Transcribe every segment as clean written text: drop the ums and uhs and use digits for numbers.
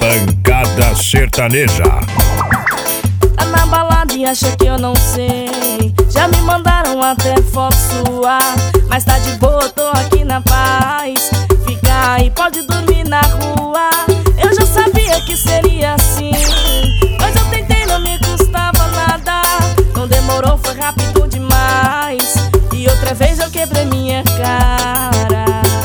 Pancada sertaneja. Tá na balada e acha que eu não sei. Já me mandaram até foto sua, mas tá de boa, tô aqui na paz. Fica aí, pode dormir na rua. Eu já sabia que seria assim, mas eu tentei, não me custava nada. Não demorou, foi rápido demais. E outra vez eu quebrei minha cara.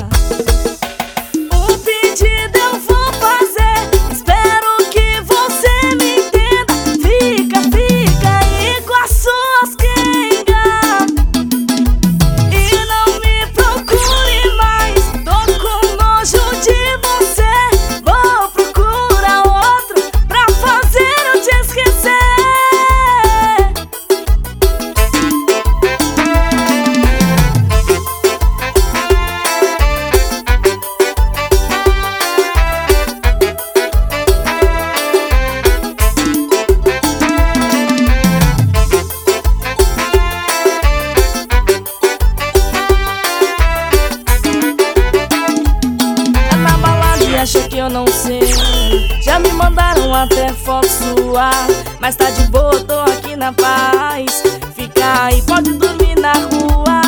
Um pedido eu vou fazer, espero que você me entenda. Fica aí com as suas quengas e não me procure mais. Tô com nojo de você, vou procurar outro pra fazer eu te esquecer. Acha que eu não sei. Já me mandaram até foto sua, mas tá de boa, tô aqui na paz. Fica aí, pode dormir na rua.